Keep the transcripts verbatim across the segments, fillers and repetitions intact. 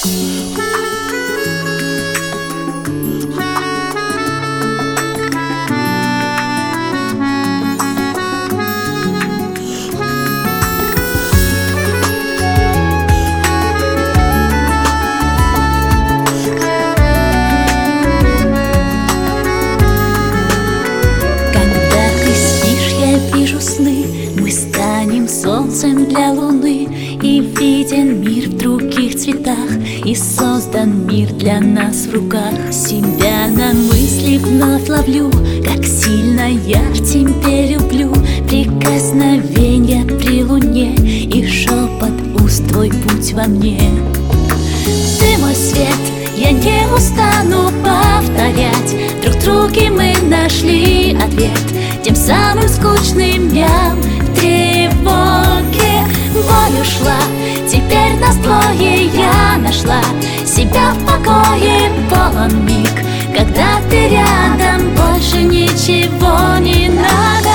Солнцем для луны, и виден мир в других цветах, и создан мир для нас в руках. Себя на мысли вновь ловлю, как сильно я в тебе люблю. Прикосновенья при луне и шепот уст, твой путь во мне. Ты мой свет, я не устану повторять. Друг в друге мы нашли ответ тем самым скучным дням в тревоге. Боль ушла, теперь нас двое, я нашла себя в покое. Полон миг, когда ты рядом, больше ничего не надо.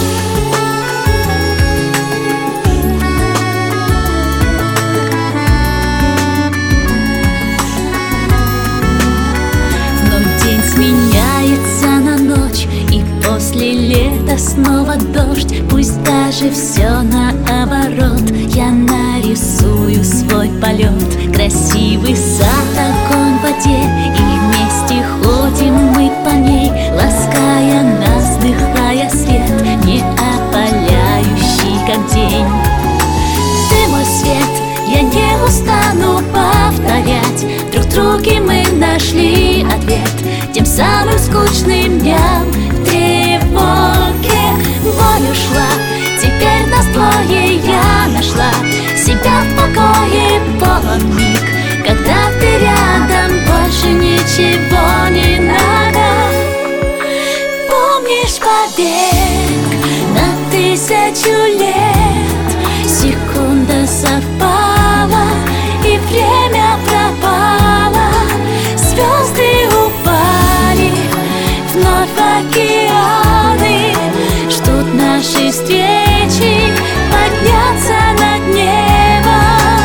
Вновь день сменяется на ночь, и после лета снова дождь. Пусть даже все наоборот, я нарисую свой полет. Красивый сад, огонь в воде, и вместе ходим мы по ней, лаская нас, вдыхая свет, не опаляющий, как день. Ты мой свет, я не устану повторять. Друг в друге мы нашли ответ тем самым скучным дням в тревоге. Боль ушла, теперь нас двое, я нашла себя в покое. Полон миг, когда ты рядом, больше ничего не надо. Помнишь побег на тысячу лет? Секунда совпала, и время пропало. Звезды упали вновь в океаны, ждут нашей встречи подняться над небом.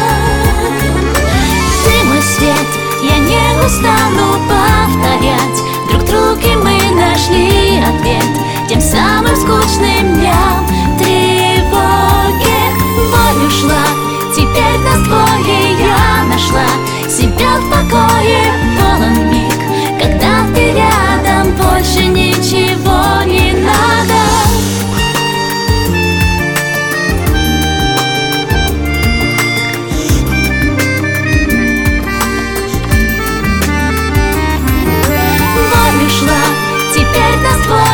Ты мой свет, я не устану повторять. Друг в друге мы нашли ответ тем самым скучным дням в тревоге. Боль ушла, теперь нас двое, я нашла себя в покое. Полон миг, когда ты рядом, больше ничего не надо. Боль ушла, теперь нас двое.